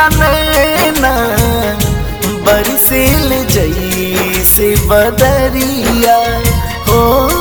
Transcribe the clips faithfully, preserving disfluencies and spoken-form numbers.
नैना बरसेल जैसे बदरिया हो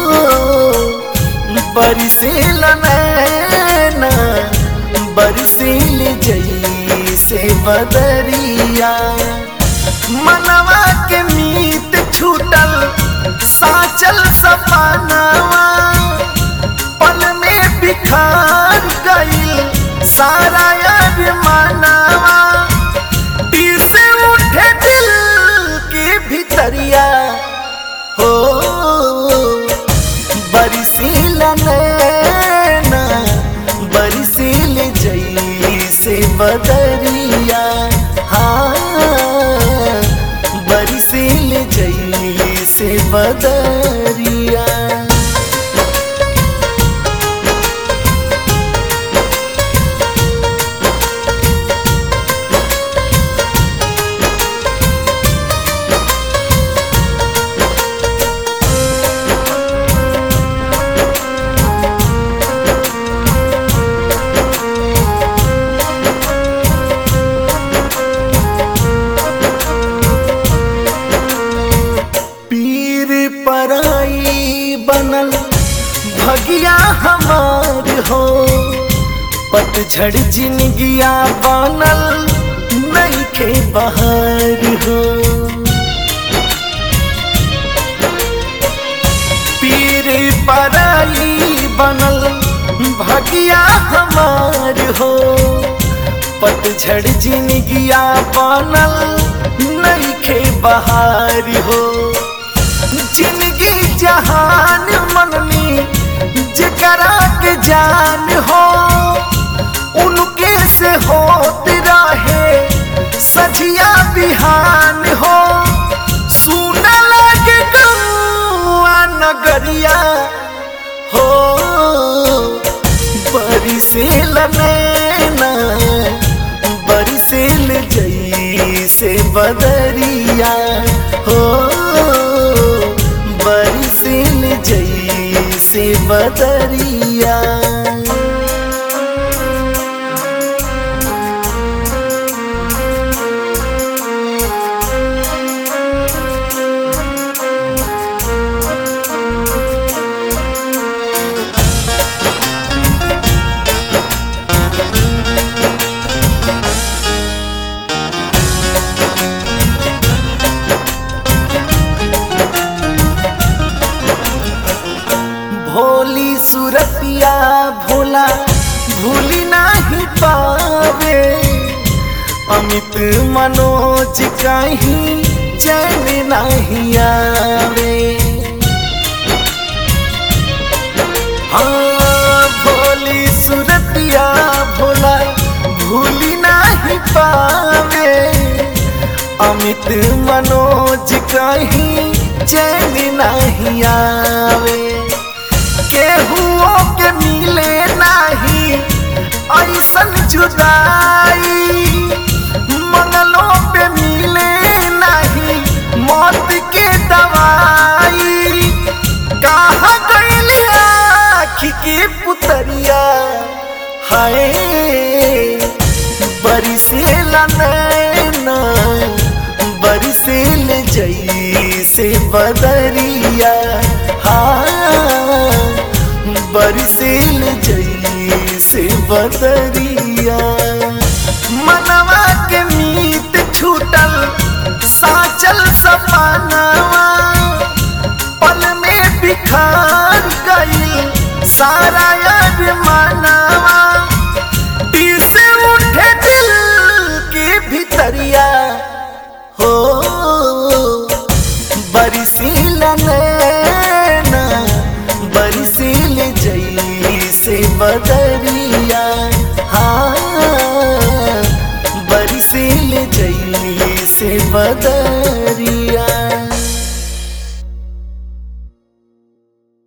बरसेल नैना बरसेल जैसे बदरिया मनवा के मीत छूटल साचल सपनावा पल में बिखार गईल सारा याद मानवा से उठे दिल के भीतरिया हो बरसेल नैना बरसेल जैसे बदरिया हाँ बरसेल जैसे बदरिया। पराई बनल भगिया हमार हो पतझड़ जिंदगिया बनल नइखे बहार हो पीर पराई बनल भगिया हमार हो पतझड़ जिंदगिया बनल नइखे बहार हो जिंदगी जहान मननी जकरा के जान हो उनके से होत रहे सजिया बिहान हो सुन लगे गौआ नगरिया हो बरसेल नैना बरसेल जैसे बदरिया हो बरसेल जैसे बदरिया। भोली सुरतिया भोला भूली नहीं पावे अमित मनोज कहीं चैन नहीं आवे हाँ भोली सुरतिया भोला भूली नहीं पावे अमित मनोज कहीं चैन नहीं आवे केहुओ के मिले नहीं ऐसन जुदाई मंगलों पे मिले नहीं मौत के दवाई कहाँ गइली आँखी के पुतरिया हाय बरसेल नैना बरसेल जैसे बदरिया हाँ बरसेल जैसे बदरिया मनवा के मीत छूटल साचल सपनावा पल में बिखार गईल सारा याद मानवा से उठे दिल के भीतरिया हो बरसेल नैना बरसेल जैसे बदरिया हाँ बरसेल जैसे बदरिया।